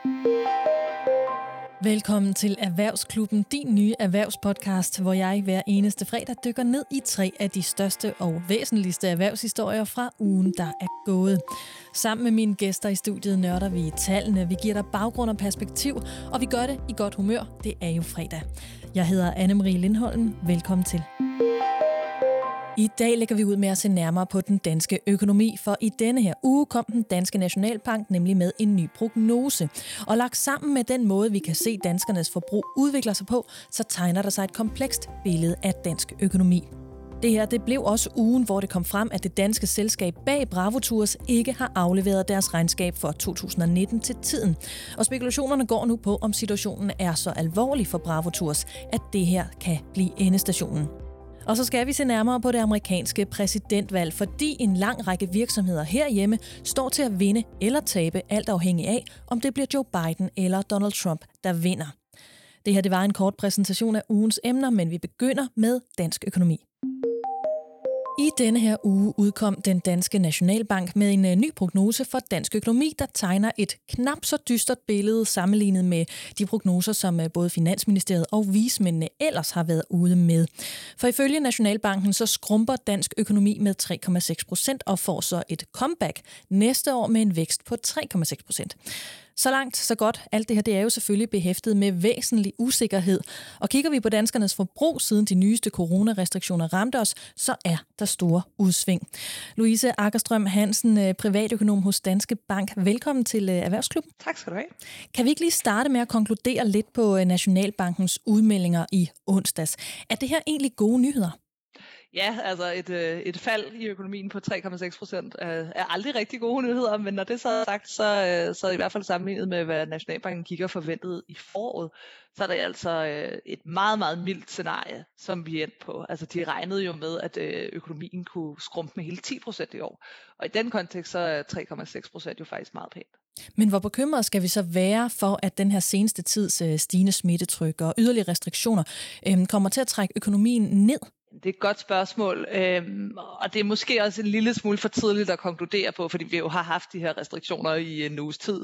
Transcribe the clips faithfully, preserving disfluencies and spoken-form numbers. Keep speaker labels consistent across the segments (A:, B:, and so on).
A: Velkommen til Erhvervsklubben, din nye erhvervspodcast, hvor jeg hver eneste fredag dykker ned i tre af de største og væsentligste erhvervshistorier fra ugen, der er gået. Sammen med mine gæster i studiet nørder vi i tallene, vi giver dig baggrund og perspektiv, og vi gør det i godt humør. Det er jo fredag. Jeg hedder Anne-Marie Lindholm. Velkommen til. I dag lægger vi ud med at se nærmere på den danske økonomi, for i denne her uge kom den danske Nationalbank nemlig med en ny prognose. Og lagt sammen med den måde, vi kan se danskernes forbrug udvikler sig på, så tegner der sig et komplekst billede af dansk økonomi. Det her det blev også ugen, hvor det kom frem, at det danske selskab bag Bravo Tours ikke har afleveret deres regnskab for to tusind nitten til tiden. Og spekulationerne går nu på, om situationen er så alvorlig for Bravo Tours, at det her kan blive endestationen. Og så skal vi se nærmere på det amerikanske præsidentvalg, fordi en lang række virksomheder herhjemme står til at vinde eller tabe, alt afhængig af, om det bliver Joe Biden eller Donald Trump, der vinder. Det her det var en kort præsentation af ugens emner, men vi begynder med dansk økonomi. I denne her uge udkom den danske Nationalbank med en ny prognose for dansk økonomi, der tegner et knap så dystert billede sammenlignet med de prognoser, som både Finansministeriet og vismændene ellers har været ude med. For ifølge Nationalbanken så skrumper dansk økonomi med tre komma seks procent og får så et comeback næste år med en vækst på tre komma seks procent. Så langt, så godt. Alt det her det er jo selvfølgelig behæftet med væsentlig usikkerhed. Og kigger vi på danskernes forbrug, siden de nyeste coronarestriktioner ramte os, så er der store udsving. Louise Aggerstrøm Hansen, privatøkonom hos Danske Bank. Velkommen til Erhvervsklubben.
B: Tak skal du have.
A: Kan vi ikke lige starte med at konkludere lidt på Nationalbankens udmeldinger i onsdags? Er det her egentlig gode nyheder?
B: Ja, altså et, et fald i økonomien på tre komma seks procent er aldrig rigtig gode nyheder, men når det så er sagt, så, så i hvert fald sammenlignet med, hvad Nationalbanken kigger forventet i foråret, så er det altså et meget, meget mildt scenarie, som vi endte på. Altså de regnede jo med, at økonomien kunne skrumpe med hele ti procent i år, og i den kontekst så er tre komma seks procent jo faktisk meget pænt.
A: Men hvor bekymret skal vi så være for, at den her seneste tids stigende smittetryk og yderligere restriktioner øh, kommer til at trække økonomien ned?
B: Det er et godt spørgsmål, øhm, og det er måske også en lille smule for tidligt at konkludere på, fordi vi jo har haft de her restriktioner i en uges tid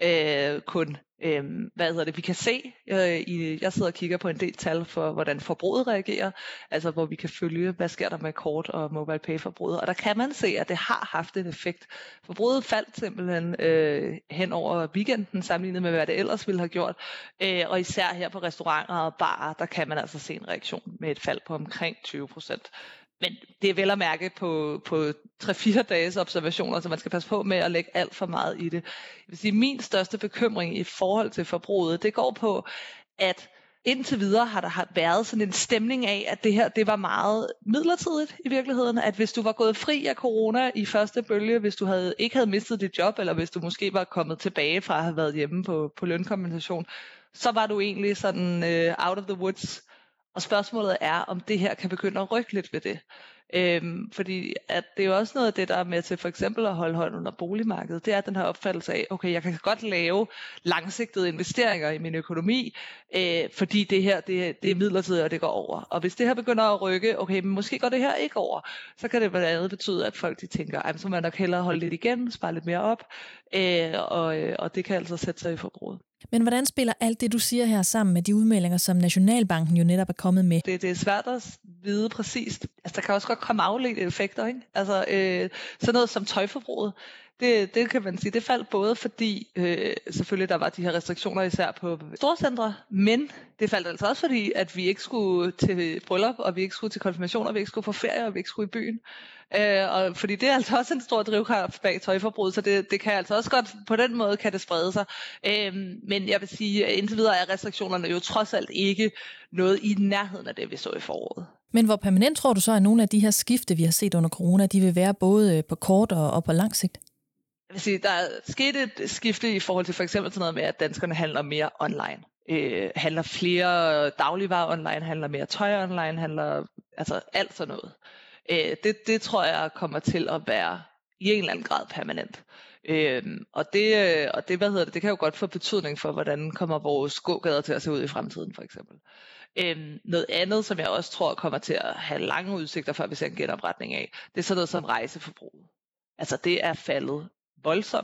B: øh, kun. Øhm, hvad hedder det? Vi kan se, øh, i, jeg sidder og kigger på en del tal for, hvordan forbruget reagerer, altså hvor vi kan følge, hvad sker der med kort- og mobile pay-forbruget, og der kan man se, at det har haft en effekt. Forbruget faldt simpelthen øh, hen over weekenden, sammenlignet med, hvad det ellers ville have gjort, øh, og især her på restauranter og barer, der kan man altså se en reaktion med et fald på omkring tyve procent. Men det er vel at mærke på, på tre fire dages observationer, så man skal passe på med at lægge alt for meget i det. Jeg vil sige, min største bekymring i forhold til forbruget, det går på, at indtil videre har der været sådan en stemning af, at det her det var meget midlertidigt i virkeligheden. At hvis du var gået fri af corona i første bølge, hvis du havde, ikke havde mistet dit job, eller hvis du måske var kommet tilbage fra at have været hjemme på, på lønkompensation, så var du egentlig sådan uh, out of the woods. Og spørgsmålet er, om det her kan begynde at rykke lidt ved det. Øhm, fordi at det er jo også noget af det, der er med til for eksempel at holde hånden under boligmarkedet. Det er den her opfattelse af, okay, jeg kan godt lave langsigtede investeringer i min økonomi, øh, fordi det her det, det er midlertidigt, og det går over. Og hvis det her begynder at rykke, okay, men måske går det her ikke over, så kan det blandt andet betyde, at folk de tænker, så må man nok hellere holde lidt igen, spare lidt mere op, øh, og, og det kan altså sætte sig i forbruget.
A: Men hvordan spiller alt det, du siger her sammen med de udmeldinger, som Nationalbanken jo netop er kommet med?
B: Det, det er svært at vide præcist. Altså, der kan også godt komme afledte effekter, ikke? Altså, øh, sådan noget som tøjforbruget, det, det kan man sige, det faldt både fordi, øh, selvfølgelig der var de her restriktioner især på storcentre, men det faldt altså også fordi, at vi ikke skulle til bryllup, og vi ikke skulle til konfirmationer, vi ikke skulle på ferie, og vi ikke skulle i byen. Øh, og fordi det er altså også en stor drivkraft bag tøjforbruget, så det, det kan altså også godt, på den måde kan det sprede sig. Øh, men jeg vil sige, at indtil videre er restriktionerne jo trods alt ikke noget i nærheden af det, vi så i foråret.
A: Men hvor permanent tror du så, at nogle af de her skifte, vi har set under corona, de vil være både på kort og, og på lang sigt?
B: Jeg vil sige, der er sket et skifte i forhold til for eksempel sådan noget med, at danskerne handler mere online. Øh, handler flere dagligvarer online, handler mere tøj online, handler altså alt sådan noget. Øh, det, det tror jeg kommer til at være i en eller anden grad permanent. Øhm, og det, og det, hvad hedder det, det kan jo godt få betydning for, hvordan kommer vores gågader til at se ud i fremtiden, for eksempel. Øhm, noget andet, som jeg også tror kommer til at have lange udsigter, før vi ser en genopretning af, det er sådan noget som rejseforbruget. Altså det er faldet voldsomt,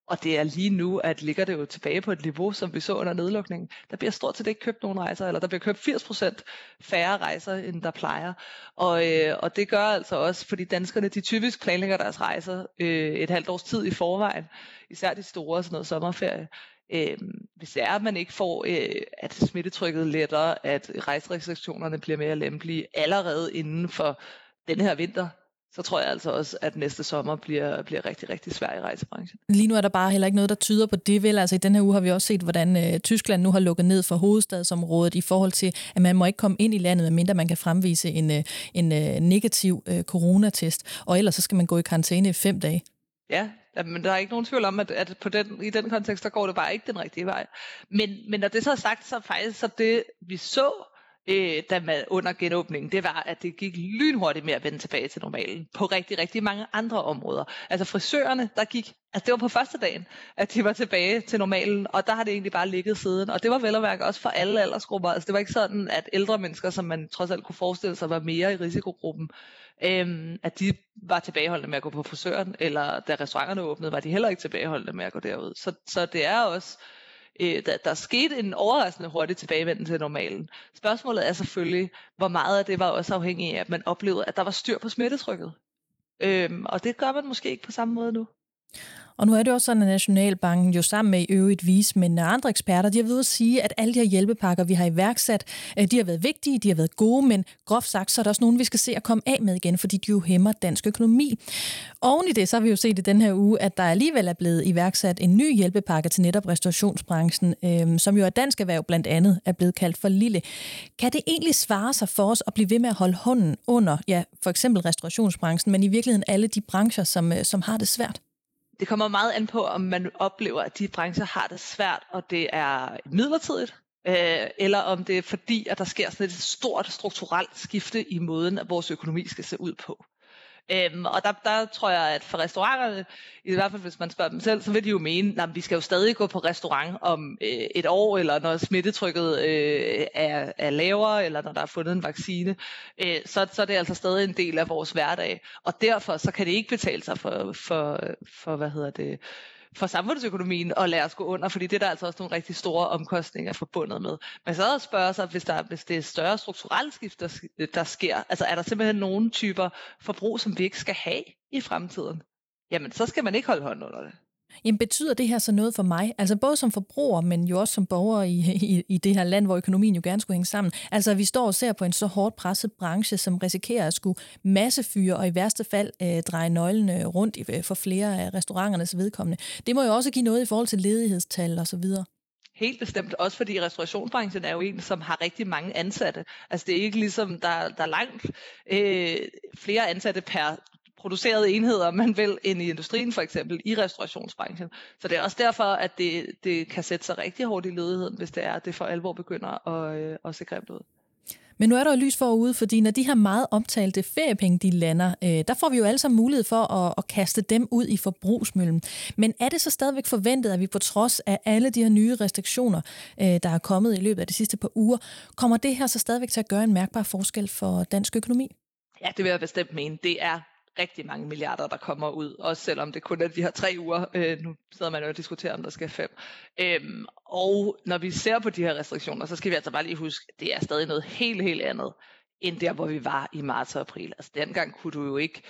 B: Og det er lige nu, at ligger det jo tilbage på et niveau, som vi så under nedlukningen. Der bliver stort set ikke købt nogen rejser, eller der bliver købt firs procent færre rejser, end der plejer. Og, øh, og det gør altså også, fordi danskerne de typisk planlægger deres rejser øh, et halvt års tid i forvejen. Især de store, sådan noget sommerferie. Øh, hvis det er, at man ikke får, øh, at smittetrykket letter, at rejserestriktionerne bliver mere lempelige allerede inden for den her vinter, så tror jeg altså også, at næste sommer bliver, bliver rigtig, rigtig svær i rejsebranchen.
A: Lige nu er der bare heller ikke noget, der tyder på det, vel? Altså i den her uge har vi også set, hvordan øh, Tyskland nu har lukket ned for hovedstadsområdet i forhold til, at man må ikke komme ind i landet, medmindre man kan fremvise en, øh, en øh, negativ øh, coronatest, og ellers så skal man gå i karantæne i fem dage.
B: Ja, men der er ikke nogen tvivl om, at, at på den, i den kontekst, der går det bare ikke den rigtige vej. Men, men når det så er sagt, så faktisk så det, vi så, Øh, da man under genåbningen, det var, at det gik lynhurtigt med at vende tilbage til normalen på rigtig, rigtig mange andre områder. Altså frisørerne, der gik, altså det var på første dagen, at de var tilbage til normalen, og der har det egentlig bare ligget siden. Og det var vel at mærke også for alle aldersgrupper. Altså det var ikke sådan, at ældre mennesker, som man trods alt kunne forestille sig, var mere i risikogruppen, øhm, at de var tilbageholdende med at gå på frisøren, eller da restauranterne åbnede, var de heller ikke tilbageholdende med at gå derud. Så, så det er også Der, der skete en overraskende hurtig tilbagevenden til normalen. Spørgsmålet er selvfølgelig, hvor meget af det var også afhængigt af, at man oplevede, at der var styr på smittetrykket. Øhm, og det gør man måske ikke på samme måde nu.
A: Og nu er det også sådan, at Nationalbanken jo sammen med i øvrigt vismænd og andre eksperter, de har ved at sige, at alle de her hjælpepakker, vi har iværksat, de har været vigtige, de har været gode, men groft sagt, så er der også nogen, vi skal se at komme af med igen, fordi de jo hæmmer dansk økonomi. Oven i det, så har vi jo set i den her uge, at der alligevel er blevet iværksat en ny hjælpepakke til netop restaurationsbranchen, øh, som jo er dansk erhverv blandt andet er blevet kaldt for lille. Kan det egentlig svare sig for os at blive ved med at holde hånden under, ja, for eksempel restaurationsbranchen, men i virkeligheden alle de brancher, som, som har det svært?
B: Det kommer meget an på, om man oplever, at de brancher har det svært, og det er midlertidigt, øh, eller om det er fordi, at der sker sådan et stort strukturelt skifte i måden, at vores økonomi skal se ud på. Øhm, og der, der tror jeg, at for restauranterne, i hvert fald hvis man spørger dem selv, så vil de jo mene, at vi skal jo stadig gå på restaurant om øh, et år, eller når smittetrykket øh, er, er lavere, eller når der er fundet en vaccine, øh, så, så er det altså stadig en del af vores hverdag. Og derfor så kan det ikke betale sig for, for, for hvad hedder det, for samfundsøkonomien at lade os gå under, fordi det er der altså også nogle rigtig store omkostninger forbundet med. Men så at spørge sig, hvis, der, hvis det er større strukturelt skift, der, der sker, altså er der simpelthen nogle typer forbrug, som vi ikke skal have i fremtiden, jamen så skal man ikke holde hånden under det.
A: Jamen betyder det her så noget for mig? Altså både som forbruger, men jo også som borger i, i, i det her land, hvor økonomien jo gerne skulle hænge sammen. Altså vi står og ser på en så hårdt presset branche, som risikerer at skulle massefyre og i værste fald øh, dreje nøglene rundt i, for flere af restauranternes vedkommende. Det må jo også give noget i forhold til ledighedstal og så videre.
B: Helt bestemt, også fordi restaurationsbranchen er jo en, som har rigtig mange ansatte. Altså det er ikke ligesom, der, der er langt øh, flere ansatte per producerede enheder, man vil, end i industrien for eksempel, i restaurationsbranchen. Så det er også derfor, at det, det kan sætte sig rigtig hårdt i ledigheden, hvis det er, at det for alvor begynder at, øh, at se grimt ud.
A: Men nu er der jo lys forude, fordi når de her meget omtalte feriepenge, de lander, øh, der får vi jo alle sammen mulighed for at, at kaste dem ud i forbrugsmøllen. Men er det så stadigvæk forventet, at vi på trods af alle de her nye restriktioner, øh, der er kommet i løbet af de sidste par uger, kommer det her så stadigvæk til at gøre en mærkbar forskel for dansk økonomi?
B: Ja, det vil jeg bestemt mene. Det er rigtig mange milliarder, der kommer ud, også selvom det kun er de her tre uger. Øh, nu sidder man jo og diskuterer, om der skal fem. Øhm, og når vi ser på de her restriktioner, så skal vi altså bare lige huske, at det er stadig noget helt, helt andet, end der, hvor vi var i marts og april. Altså dengang kunne du jo ikke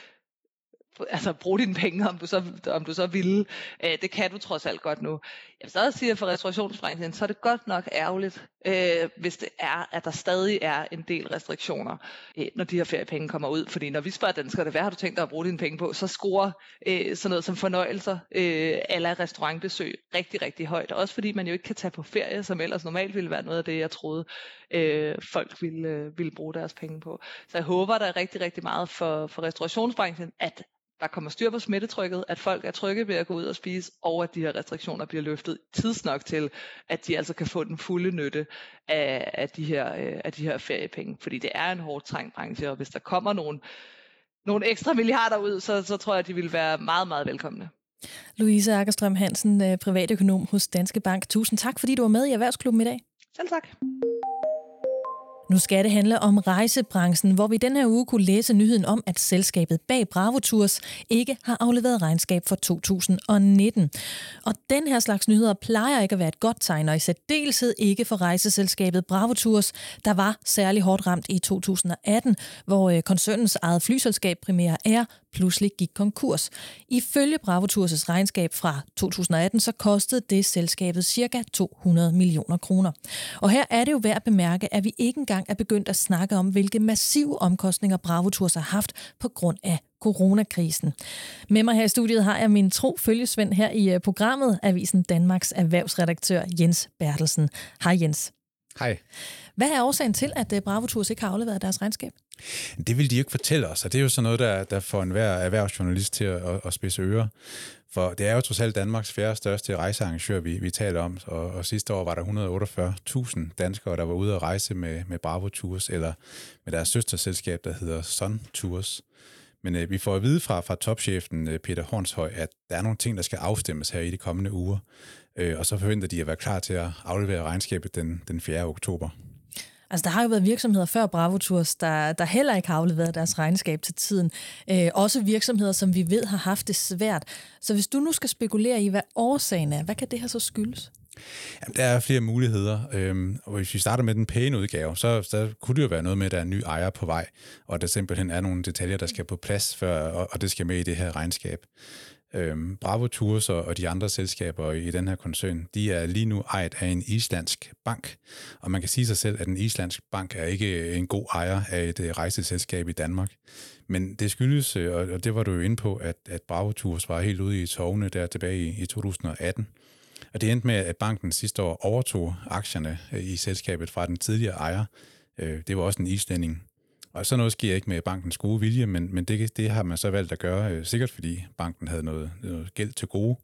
B: altså bruge dine penge, om du så, om du så ville. Øh, det kan du trods alt godt nu. Jeg vil så også sige, at for restaurationsbranchen, så er det godt nok ærgerligt, øh, hvis det er, at der stadig er en del restriktioner, øh, når de her feriepenge kommer ud. Fordi når vi spørger danskere, hvad har du tænkt dig at bruge dine penge på, så scorer øh, sådan noget som fornøjelser øh, eller restaurantbesøg rigtig, rigtig højt. Også fordi man jo ikke kan tage på ferie, som ellers normalt ville være noget af det, jeg troede, øh, folk ville, øh, ville bruge deres penge på. Så jeg håber, der er rigtig, rigtig meget for, for restaurationsbranchen, at der kommer styr på smittetrykket, at folk er trygge ved at gå ud og spise, og at de her restriktioner bliver løftet tidsnok til, at de altså kan få den fulde nytte af, af, de, her, af de her feriepenge. Fordi det er en hårdt trængt branche, og hvis der kommer nogle, nogle ekstra milliarder ud, så, så tror jeg, at de vil være meget, meget velkomne.
A: Louise Aggerstrøm Hansen, privatøkonom hos Danske Bank. Tusind tak, fordi du var med i Erhvervsklubben i dag.
B: Selv tak.
A: Nu skal det handle om rejsebranchen, hvor vi i den her uge kunne læse nyheden om, at selskabet bag Bravo Tours ikke har afleveret regnskab for to tusind nitten. Og den her slags nyheder plejer ikke at være et godt tegn, og i særdeleshed ikke for rejseselskabet Bravo Tours, der var særlig hårdt ramt i to tusind atten, hvor koncernens eget flyselskab Primera Air pludselig gik konkurs. Ifølge Bravo Tours' regnskab fra to tusind atten, så kostede det selskabet ca. to hundrede millioner kroner. Og her er det jo værd at bemærke, at vi ikke engang er begyndt at snakke om, hvilke massive omkostninger Bravo Tours har haft på grund af coronakrisen. Med mig her i studiet har jeg min tro følgesvend her i programmet, Avisen Danmarks erhvervsredaktør Jens Bertelsen. Hej Jens.
C: Hej.
A: Hvad er årsagen til, at Bravo Tours ikke har afleveret deres regnskab?
C: Det vil de ikke fortælle os, og det er jo sådan noget, der, der får enhver erhvervsjournalist til at, at, at spidse ører. For det er jo trods alt Danmarks fjerde største rejsearrangør, vi, vi taler om, og, og sidste år var der et hundrede og otteogfyrre tusind danskere, der var ude at rejse med, med Bravo Tours, eller med deres søsterselskab, der hedder Sun Tours. Men øh, vi får at vide fra, fra topchefen øh, Peter Hornshøj, at der er nogle ting, der skal afstemmes her i de kommende uger, øh, og så forventer de at være klar til at aflevere regnskabet den, den fjerde oktober.
A: Altså, der har jo været virksomheder før Bravo Tours, der, der heller ikke har afleveret deres regnskab til tiden. Øh, også virksomheder, som vi ved har haft det svært. Så hvis du nu skal spekulere i, hvad årsagen er, hvad kan det her så skyldes?
C: Jamen, der er flere muligheder, øhm, og hvis vi starter med den pæne udgave, så, så kunne det jo være noget med, at der er en ny ejer på vej, og der simpelthen er nogle detaljer, der skal på plads, før, og, og det skal med i det her regnskab. Øhm, Bravo Tours og, og de andre selskaber i den her koncern, de er lige nu ejet af en islandsk bank, og man kan sige sig selv, at en islandsk bank er ikke en god ejer af et rejseselskab i Danmark. Men det skyldes, og det var du jo inde på, at, at Bravo Tours var helt ude i tårne der tilbage i, i to tusind atten. Og det endte med, at banken sidste år overtog aktierne i selskabet fra den tidligere ejer. Det var også en islænding. Og så noget sker ikke med bankens gode vilje, men, men det, det har man så valgt at gøre, sikkert fordi banken havde noget, noget gæld til gode.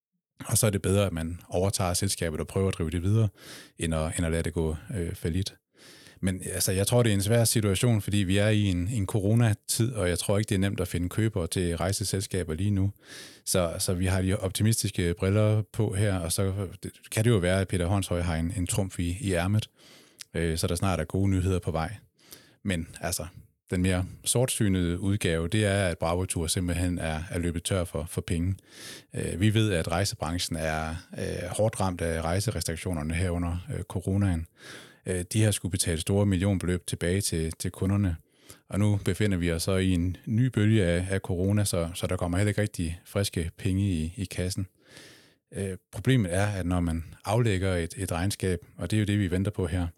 C: Og så er det bedre, at man overtager selskabet og prøver at drive det videre, end at, end at lade det gå øh, fallit. Men altså, jeg tror, det er en svær situation, fordi vi er i en, en coronatid, og jeg tror ikke, det er nemt at finde købere til rejseselskaber lige nu. Så, så vi har de optimistiske briller på her, og så kan det jo være, at Peter Hornshøj har en, en trumf i, i ærmet, øh, så der snart er gode nyheder på vej. Men altså, den mere sortsynede udgave, det er, at Bravo Tours simpelthen er, er løbet tør for, for penge. Øh, vi ved, at rejsebranchen er øh, hårdt ramt af rejserestriktionerne her under øh, coronaen. De har skulle betale store millionbeløb tilbage til, til kunderne. Og nu befinder vi os så i en ny bølge af, af corona, så, så der kommer heller ikke rigtig friske penge i, i kassen. Øh, problemet er, at når man aflægger et, et regnskab, og det er jo det, vi venter på her,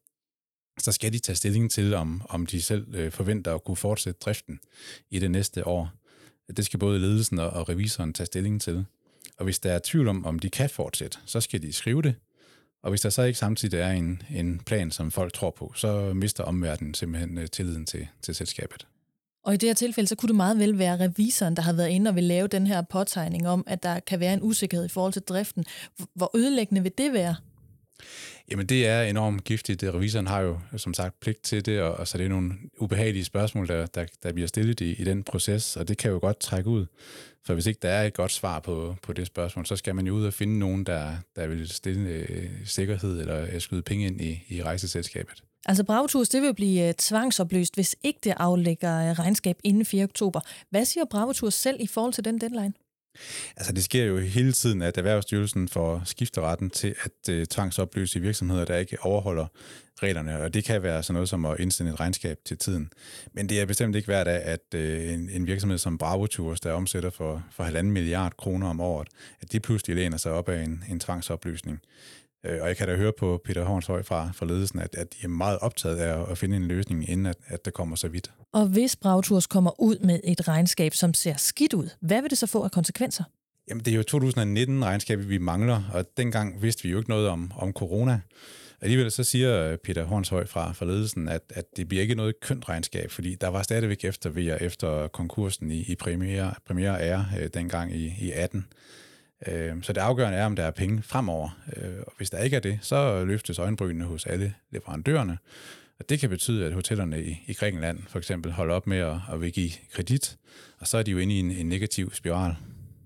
C: så skal de tage stilling til, om, om de selv øh, forventer at kunne fortsætte driften i det næste år. Det skal både ledelsen og, og revisoren tage stilling til. Og hvis der er tvivl om, om de kan fortsætte, så skal de skrive det. Og hvis der så ikke samtidig er en, en plan, som folk tror på, så mister omverdenen simpelthen tilliden til, til selskabet.
A: Og i det her tilfælde, så kunne det meget vel være revisoren, der har været inde og vil lave den her påtegning om, at der kan være en usikkerhed i forhold til driften. Hvor ødelæggende vil det være?
C: Jamen det er enormt giftigt. Revisoren har jo som sagt pligt til det, og, og så det er nogle ubehagelige spørgsmål, der, der, der bliver stillet i, i den proces, og det kan jo godt trække ud. For hvis ikke der er et godt svar på, på det spørgsmål, så skal man jo ud og finde nogen, der, der vil stille øh, sikkerhed eller skyde penge ind i, i rejseselskabet.
A: Altså Bravo Tours, det vil blive uh, tvangsopløst, hvis ikke det aflægger uh, regnskab inden fjerde oktober. Hvad siger Bravo Tours selv i forhold til den deadline?
C: Altså det sker jo hele tiden, at Erhvervsstyrelsen får skifteretten til at uh, tvangsopløse virksomheder, der ikke overholder reglerne, og det kan være sådan noget som at indsende et regnskab til tiden. Men det er bestemt ikke hver dag, at uh, en, en virksomhed som Bravo Tours, der omsætter for, for halvanden milliard kroner om året, at de pludselig læner sig op af en, en tvangsopløsning. Uh, og jeg kan da høre på Peter Hornshøj fra, fra ledelsen, at, at de er meget optaget af at finde en løsning, inden at, at det kommer så vidt.
A: Og hvis Bravo Tours kommer ud med et regnskab, som ser skidt ud, hvad vil det så få af konsekvenser?
C: Jamen, det er jo to tusind nitten-regnskabet, vi mangler, og dengang vidste vi jo ikke noget om, om corona. Alligevel så siger Peter Hornshøj fra, fra ledelsen, at, at det bliver ikke noget kønt regnskab, fordi der var stadigvæk eftervejer efter konkursen i, i Primera, Primera Air øh, dengang i, i atten. Øh, så det afgørende er, om der er penge fremover. Øh, og hvis der ikke er det, så løftes øjenbrynene hos alle leverandørerne. Og det kan betyde, at hotellerne i, i Grækenland for eksempel holder op med at, at vil give kredit, og så er de jo inde i en, en negativ spiral.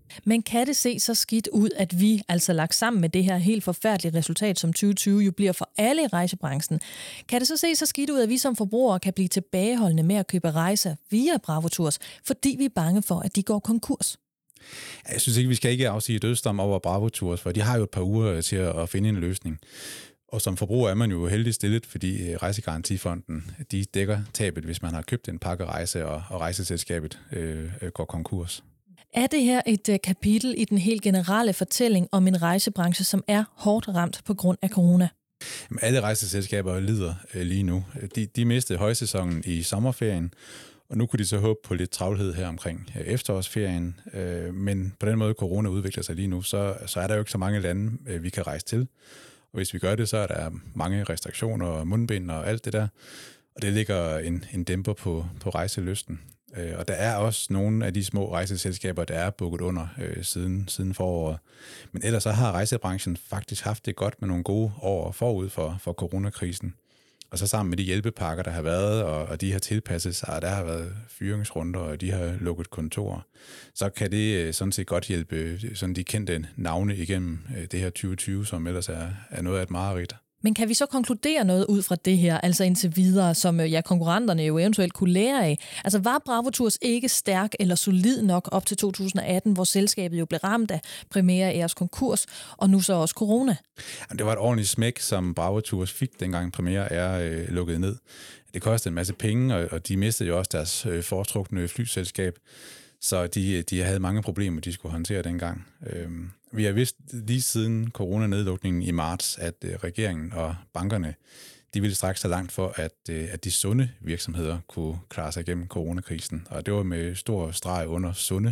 A: Men kan det se så skidt ud, at vi, altså lagt sammen med det her helt forfærdelige resultat, som tyve tyve jo bliver for alle i rejsebranchen, kan det så se så skidt ud, at vi som forbrugere kan blive tilbageholdende med at købe rejser via Bravo Tours, fordi vi er bange for, at de går konkurs?
C: Jeg synes ikke, vi skal ikke afsige dødsdom over Bravo Tours, for de har jo et par uger til at finde en løsning. Og som forbruger er man jo heldig stillet, fordi Rejsegarantifonden, de dækker tabet, hvis man har købt en pakke rejse, og, og rejseselskabet øh, går konkurs.
A: Er det her et uh, kapitel i den helt generelle fortælling om en rejsebranche, som er hårdt ramt på grund af corona?
C: Jamen, alle rejseselskaber lider øh, lige nu. De, de mistede højsæsonen i sommerferien, og nu kunne de så håbe på lidt travlhed her omkring øh, efterårsferien. Øh, men på den måde, corona udvikler sig lige nu, så, så er der jo ikke så mange lande, øh, vi kan rejse til. Og hvis vi gør det, så er der mange restriktioner og mundbind og alt det der. Og det ligger en, en dæmper på, på rejselysten. Øh, og der er også nogle af de små rejseselskaber, der er bukket under øh, siden, siden foråret. Men ellers så har rejsebranchen faktisk haft det godt med nogle gode år forud for, for coronakrisen. Og så sammen med de hjælpepakker, der har været, og, og de har tilpasset sig, og der har været fyringsrunder, og de har lukket kontorer, så kan det sådan set godt hjælpe sådan de kendte navne igennem det her tyve tyve, som ellers er, er noget af et mareridt.
A: Men kan vi så konkludere noget ud fra det her, altså indtil videre, som ja, konkurrenterne jo eventuelt kunne lære af? Altså var Bravo Tours ikke stærk eller solid nok op til to tusind atten, hvor selskabet jo blev ramt af Primera Airs konkurs, og nu så også corona?
C: Jamen, det var et ordentligt smæk, som Bravo Tours fik, dengang Primera Air øh, lukkede ned. Det kostede en masse penge, og, og de mistede jo også deres øh, foretrukne flyselskab, så de, de havde mange problemer, de skulle håndtere dengang. Øhm, vi har vidst lige siden coronanedlukningen i marts, at øh, regeringen og bankerne, de ville strække sig langt for, at, øh, at de sunde virksomheder kunne klare sig igennem coronakrisen. Og det var med stor streg under sunde.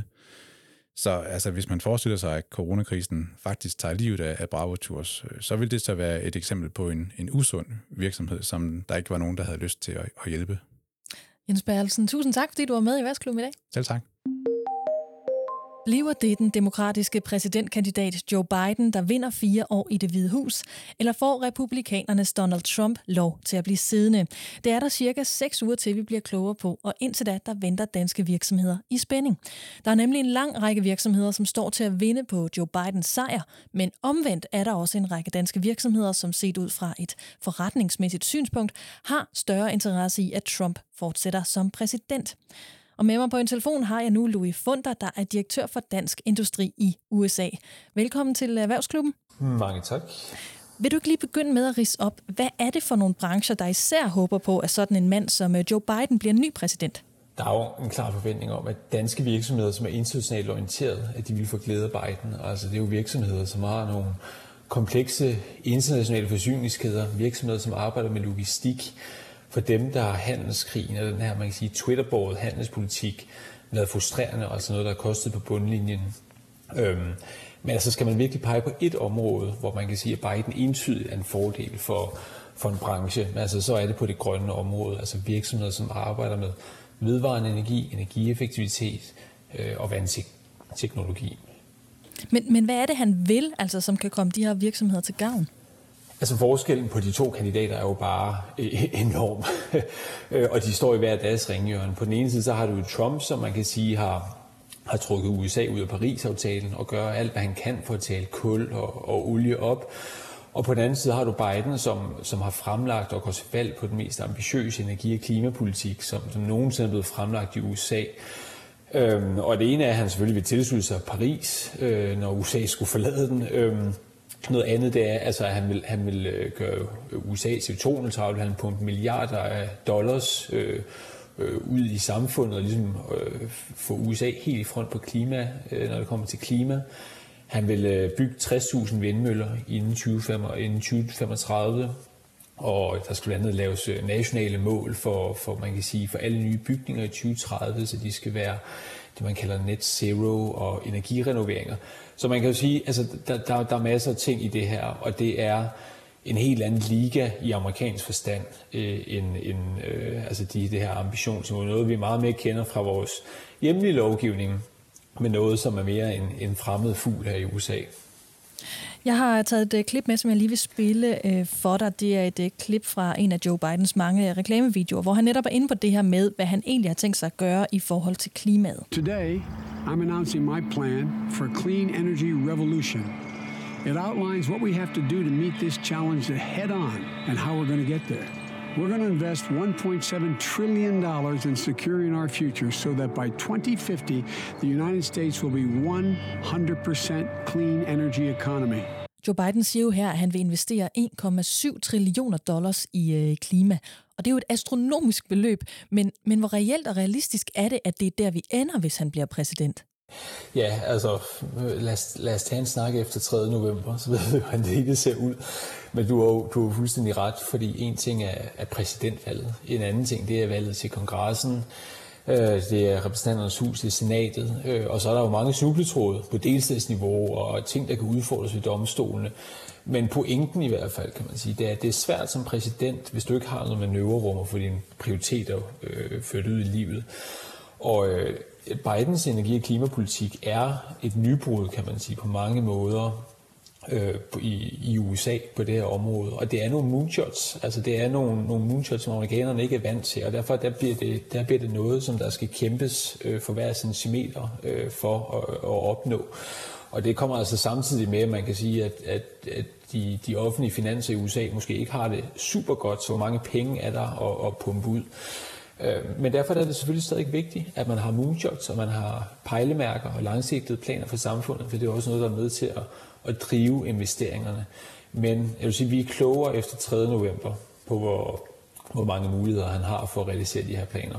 C: Så altså, hvis man forestiller sig, at coronakrisen faktisk tager livet af, af Bravo Tours, øh, så vil det så være et eksempel på en, en usund virksomhed, som der ikke var nogen, der havde lyst til at, at hjælpe.
A: Jens Bertelsen, tusind tak, fordi du var med i Erhvervsklubben i dag.
C: Selv tak.
A: Bliver det den demokratiske præsidentkandidat Joe Biden, der vinder fire år i Det Hvide Hus, eller får republikanernes Donald Trump lov til at blive siddende? Det er der cirka seks uger til, vi bliver klogere på, og indtil da, der venter danske virksomheder i spænding. Der er nemlig en lang række virksomheder, som står til at vinde på Joe Bidens sejr, men omvendt er der også en række danske virksomheder, som set ud fra et forretningsmæssigt synspunkt, har større interesse i, at Trump fortsætter som præsident. Og med mig på en telefon har jeg nu Louis Funder, der er direktør for Dansk Industri i U S A. Velkommen til Erhvervsklubben.
D: Mange tak.
A: Vil du ikke lige begynde med at ridse op, hvad er det for nogle brancher, der især håber på, at sådan en mand som Joe Biden bliver ny præsident?
D: Der er jo en klar forventning om, at danske virksomheder, som er internationalt orienteret, at de vil få glæde af Biden. Altså det er jo virksomheder, som har nogle komplekse internationale forsyningskæder, virksomheder, som arbejder med logistik. For dem, der har handelskrigen, eller den her, man kan sige, Twitterbåret handelspolitik, været frustrerende, altså noget, der er kostet på bundlinjen. Øhm, men altså skal man virkelig pege på et område, hvor man kan sige, at Biden entydigt er en fordel for, for en branche, men altså så er det på det grønne område, altså virksomheder, som arbejder med vedvarende energi, energieffektivitet øh, og vandteknologi.
A: Men, men hvad er det, han vil, altså, som kan komme de her virksomheder til gavn?
D: Altså forskellen på de to kandidater er jo bare enorm, og de står i hver deres ringhjørne. På den ene side så har du Trump, som man kan sige har, har trukket U S A ud af Paris-aftalen og gør alt, hvad han kan for at tale kul og, og olie op. Og på den anden side har du Biden, som, som har fremlagt og går til valg på den mest ambitiøse energi- og klimapolitik, som, som nogensinde er blevet fremlagt i U S A. Øhm, og det ene er, at han selvfølgelig vil tilslutte sig Paris, øh, når U S A skulle forlade den. Øhm, Noget andet det er, altså, at han vil, han vil gøre U S A C O to neutralt, han vil pumpe milliarder af dollars øh, øh, ud i samfundet og ligesom øh, få U S A helt i front på klima, øh, når det kommer til klima. Han vil øh, bygge tres tusind vindmøller inden tyve femogtredive, og der skal blandt andet laves nationale mål for, for, man kan sige, for alle nye bygninger i tyve tredive, så de skal være det, man kalder net zero og energirenoveringer. Så man kan jo sige, altså der, der, der er masser af ting i det her, og det er en helt anden liga i amerikansk forstand øh, end, end øh, altså de, det her ambitionsniveau. Noget, vi meget mere kender fra vores hjemlige lovgivning, men noget, som er mere en, en fremmed fugl her i U S A.
A: Jeg har taget et klip med, som jeg lige vil spille øh, for dig. Det er et øh, klip fra en af Joe Bidens mange reklamevideoer, hvor han netop er inde på det her med, hvad han egentlig har tænkt sig at gøre i forhold til klimaet.
E: Today, I'm announcing my plan for a clean energy revolution. It outlines what we have to do to meet this challenge head on and how we're going to get there. We're going to invest one point seven trillion dollars in securing our future so that by twenty fifty, the United States will be one hundred percent clean energy economy.
A: Joe Biden siger jo her, at han vil investere en komma syv trillioner dollars i øh, klima. Og det er jo et astronomisk beløb, men, men hvor reelt og realistisk er det, at det er der, vi ender, hvis han bliver præsident?
D: Ja, altså lad os, lad os tage en snak efter tredje november, så ved vi, hvordan det ikke ser ud. Men du har jo du har fuldstændig ret, fordi en ting er, er præsidentvalget. En anden ting, det er valget til kongressen. Det er repræsentanternes hus, det er senatet. Og så er der jo mange snubletråde på delstatsniveau og ting, der kan udfordres ved domstolene. Men pointen i hvert fald, kan man sige, det er, at det er svært som præsident, hvis du ikke har noget manøvrerum og får dine prioriteter øh, ført ud i livet. Og øh, Bidens energi- og klimapolitik er et nybrud, kan man sige, på mange måder øh, i, i U S A på det her område. Og det er nogle moonshots, altså det er nogle, nogle moonshots, som amerikanerne ikke er vant til, og derfor der bliver, det, der bliver det noget, som der skal kæmpes øh, for hver centimeter øh, for at, at opnå. Og det kommer altså samtidig med, at man kan sige, at, at, at de, de offentlige finanser i U S A måske ikke har det super godt, så mange penge er der at, at pumpe ud. Men derfor er det selvfølgelig stadig vigtigt, at man har moonshots, og man har pejlemærker og langsigtede planer for samfundet, for det er også noget, der er med til at, at drive investeringerne. Men jeg vil sige, at vi er klogere efter tredje november på, hvor, hvor mange muligheder han har for at realisere de her planer.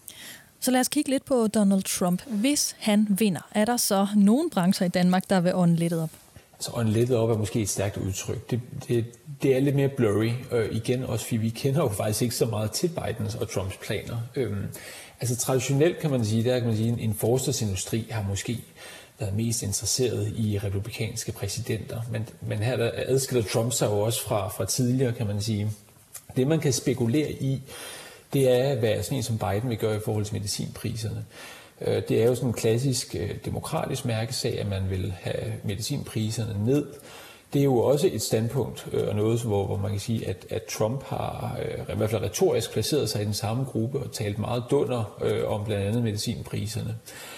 A: Så lad os kigge lidt på Donald Trump. Hvis han vinder, er der så nogle brancher i Danmark, der vil ånde lidt op?
D: Så ånde lidt op er måske et stærkt udtryk. Det, det, det er lidt mere blurry. Øh, igen også, fordi vi kender jo faktisk ikke så meget til Bidens og Trumps planer. Øhm, altså traditionelt kan man sige, der kan man sige, en forsvarsindustri har måske været mest interesseret i republikanske præsidenter. Men, men her der adskiller Trump sig jo også fra, fra tidligere, kan man sige. Det man kan spekulere i, det er, hvad sådan en som Biden vil gøre i forhold til medicinpriserne. Det er jo sådan en klassisk demokratisk mærkesag, at man vil have medicinpriserne ned. Det er jo også et standpunkt og noget, hvor, hvor man kan sige, at, at Trump har i hvert fald retorisk placeret sig i den samme gruppe og talt meget dunder øh, om blandt andet medicinpriserne.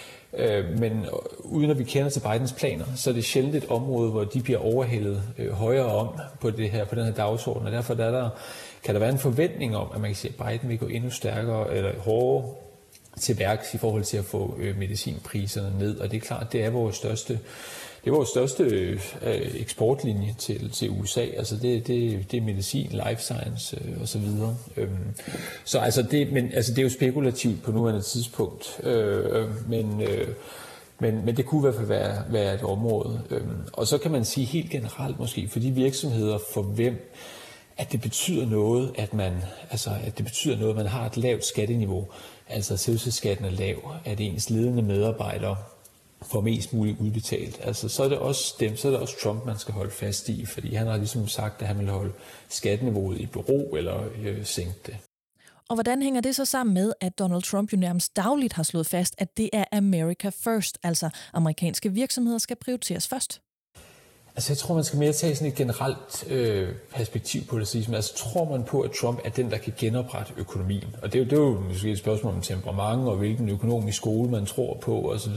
D: Øh, men uden at vi kender til Bidens planer, så er det sjældent et område, hvor de bliver overhældet øh, højere om på, det her, på den her dagsorden. Og derfor der der, kan der være en forventning om, at man kan sige, at Biden vil gå endnu stærkere eller hårdere til værks i forhold til at få øh, medicinpriserne ned. Og det er klart, det er vores største, det er vores største øh, eksportlinje til, til U S A. Altså det, det, det er medicin, life science øh, og så videre. Øhm, så altså det, men altså det er jo spekulativt på nuværende tidspunkt. Øh, men øh, Men, men det kunne i hvert fald være, være et område. Øhm, og så kan man sige helt generelt måske, for de virksomheder, for hvem at det betyder noget, at man, altså, at det betyder noget, at man har et lavt skatteniveau, altså at selskabsskatten er lav, at ens ledende medarbejdere får mest muligt udbetalt. Altså, så er det også dem, så er det også Trump, man skal holde fast i, fordi han har ligesom sagt, at han vil holde skatteniveauet i bero eller øh, sænke det.
A: Og hvordan hænger det så sammen med, at Donald Trump jo nærmest dagligt har slået fast, at det er America first, altså amerikanske virksomheder skal prioriteres først?
D: Altså jeg tror, man skal mere tage sådan et generelt øh, perspektiv på det. Men altså tror man på, at Trump er den, der kan genoprette økonomien? Og det er jo, det er jo måske et spørgsmål om temperament og hvilken økonomisk skole man tror på osv.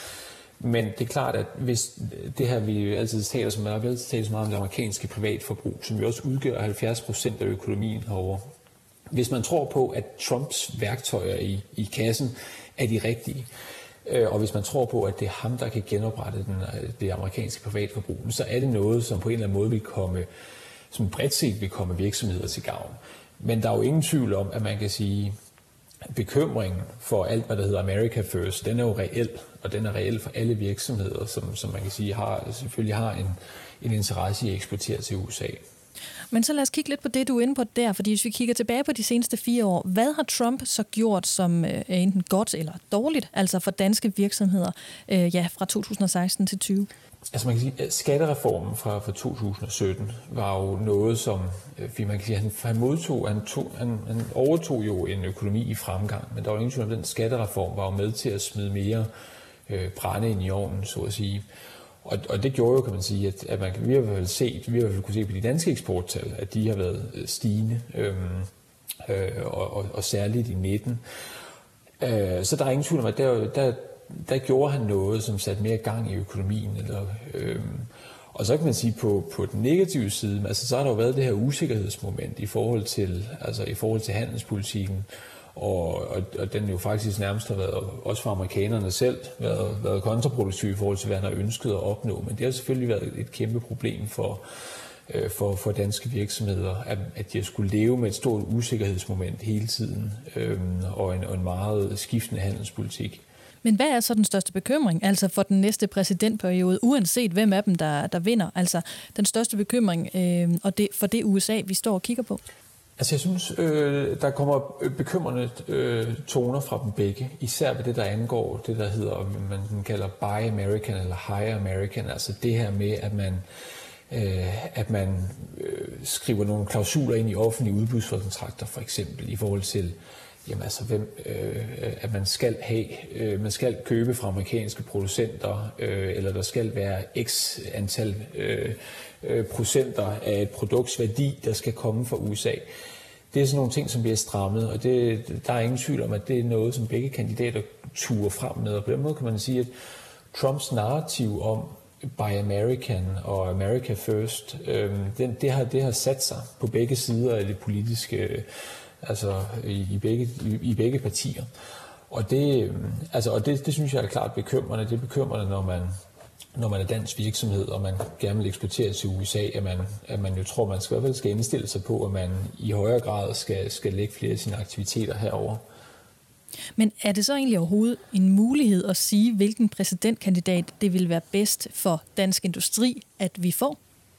D: Men det er klart, at hvis det her, vi altid taler så meget, vi altid taler så meget om det amerikanske privatforbrug, som jo også udgør halvfjerds procent af økonomien herovre. Hvis man tror på, at Trumps værktøjer i, i kassen er de rigtige, og hvis man tror på, at det er ham, der kan genoprette den, det amerikanske privatforbrug, så er det noget, som på en eller anden måde vil komme, som bredt set vil komme virksomheder til gavn. Men der er jo ingen tvivl om, at man kan sige, at bekymringen for alt, hvad der hedder America First, den er jo reel, og den er reel for alle virksomheder, som, som man kan sige, har, selvfølgelig har en, en interesse i at eksportere til U S A.
A: Men så lad os kigge lidt på det, du er inde på der, fordi hvis vi kigger tilbage på de seneste fire år, hvad har Trump så gjort, som er enten godt eller dårligt, altså for danske virksomheder, øh, ja, fra to tusind og seksten til tyve?
D: Altså man kan sige, at skattereformen fra, fra to tusind og sytten var jo noget, som øh, man kan sige, han, han modtog, han, tog, han, han overtog jo en økonomi i fremgang, men der var ingen tvivl om, den skattereform var jo med til at smide mere øh, brænde ind i ovnen, så at sige. Og, og det gjorde jo, kan man sige, at, at man, vi har i hvert fald set, vi har i hvert fald kunne se på de danske eksporttal, at de har været stigende, øhm, øh, og, og, og særligt i nitten. Øh, så der er ingen tvivl om, at der, der, der gjorde han noget, som satte mere gang i økonomien. Eller, øh, og så kan man sige, på, på den negative side, altså, så har der jo været det her usikkerhedsmoment i forhold til, altså, i forhold til handelspolitikken, og, og, og den jo faktisk nærmest har været, også for amerikanerne selv, været, været kontraproduktiv i forhold til, hvad han har ønsket at opnå. Men det har selvfølgelig været et kæmpe problem for, øh, for, for danske virksomheder, at, at de skulle leve med et stort usikkerhedsmoment hele tiden, øh, og, en, og en meget skiftende handelspolitik.
A: Men hvad er så den største bekymring, altså for den næste præsidentperiode, uanset hvem af dem, der, der vinder? Altså den største bekymring øh, og det, for det U S A, vi står og kigger på?
D: Altså jeg synes, øh, der kommer bekymrende øh, toner fra dem begge, især ved det, der angår det, der hedder, man kalder Buy American eller Hire American, altså det her med, at man, øh, at man øh, skriver nogle klausuler ind i offentlige udbudskontrakter, for eksempel i forhold til, jamen altså, hvem, øh, at man skal have, øh, man skal købe fra amerikanske producenter, øh, eller der skal være x antal øh, øh, procenter af et produkts værdi, der skal komme fra U S A. Det er sådan nogle ting, som bliver strammet, og det, der er ingen tvivl om, at det er noget, som begge kandidater turer frem med. Og på den måde kan man sige, at Trumps narrativ om Buy American og America First, øh, den, det, har, det har sat sig på begge sider af det politiske, altså i, i, begge, i, i begge partier. Og, det, altså, og det, det synes jeg er klart bekymrende. Det er bekymrende, når man, når man er dansk virksomhed, og man gerne vil eksportere til U S A, at man, at man jo tror, man skal, i hvert fald skal indstille sig på, at man i højere grad skal, skal lægge flere af sine aktiviteter herover.
A: Men er det så egentlig overhovedet en mulighed at sige, hvilken præsidentkandidat det vil være bedst for dansk industri, at vi får?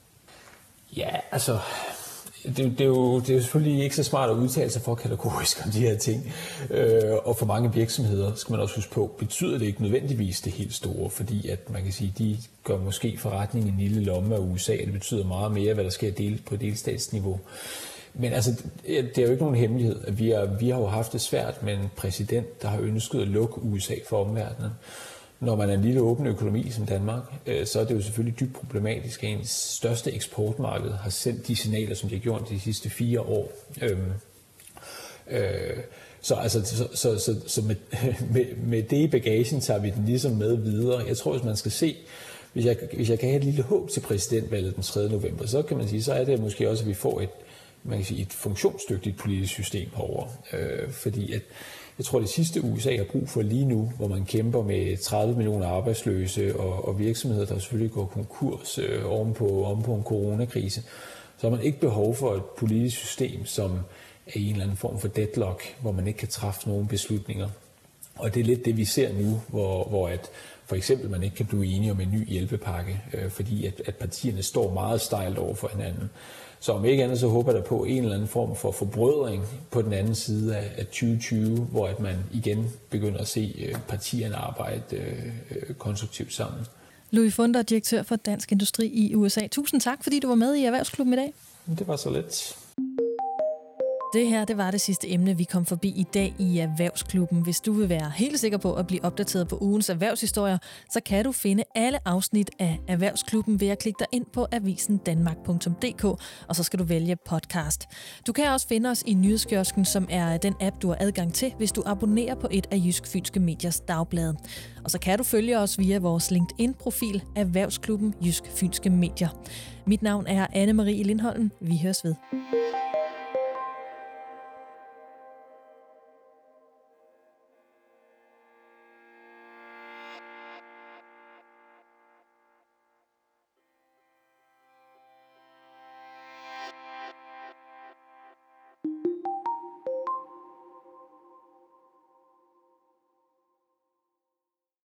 D: Ja, altså, det, det, er jo, det er jo selvfølgelig ikke så smart at udtale sig for kategorisk om de her ting. Øh, og for mange virksomheder, skal man også huske på, betyder det ikke nødvendigvis det helt store, fordi at man kan sige, de gør måske forretning i en lille lomme af U S A, og det betyder meget mere, hvad der sker dele på delstatsniveau. Men altså, det er jo ikke nogen hemmelighed, at vi, er, vi har jo haft det svært med en præsident, der har ønsket at lukke U S A for omverdenen. Når man er en lille åben økonomi som Danmark, så er det jo selvfølgelig dybt problematisk, at ens største eksportmarked har sendt de signaler, som de har gjort de sidste fire år. Øhm, øh, så altså, så, så, så, så med, med, med det i bagagen tager vi den ligesom med videre. Jeg tror, hvis man skal se, hvis jeg, hvis jeg kan have et lille håb til præsidentvalget den tredje november, så kan man sige, så er det måske også, at vi får et, man kan sige, et funktionsdygtigt politisk system herovre. Øh, fordi at jeg tror, det sidste U S A har brug for lige nu, hvor man kæmper med tredive millioner arbejdsløse og, og virksomheder, der selvfølgelig går konkurs øh, ovenpå, ovenpå en coronakrise, så har man ikke behov for et politisk system, som er i en eller anden form for deadlock, hvor man ikke kan træffe nogen beslutninger. Og det er lidt det, vi ser nu, hvor, hvor at for eksempel man ikke kan blive enige om en ny hjælpepakke, øh, fordi at, at partierne står meget stejlt over for hinanden. Så om ikke andet, så håber jeg på en eller anden form for forbrødring på den anden side af tyve tyve, hvor at man igen begynder at se partierne arbejde konstruktivt sammen.
A: Louis Funder, direktør for Dansk Industri i U S A. Tusind tak, fordi du var med i Erhvervsklubben i dag.
D: Det var så let.
A: Det her, det var det sidste emne, vi kom forbi i dag i Erhvervsklubben. Hvis du vil være helt sikker på at blive opdateret på ugens erhvervshistorier, så kan du finde alle afsnit af Erhvervsklubben ved at klikke dig ind på avisen danmark punktum d k, og så skal du vælge podcast. Du kan også finde os i Nyhedskiosken, som er den app, du har adgang til, hvis du abonnerer på et af Jysk Fynske Mediers dagblade. Og så kan du følge os via vores LinkedIn-profil Erhvervsklubben Jysk Fynske Medier. Mit navn er Anne-Marie Lindholm. Vi høres ved.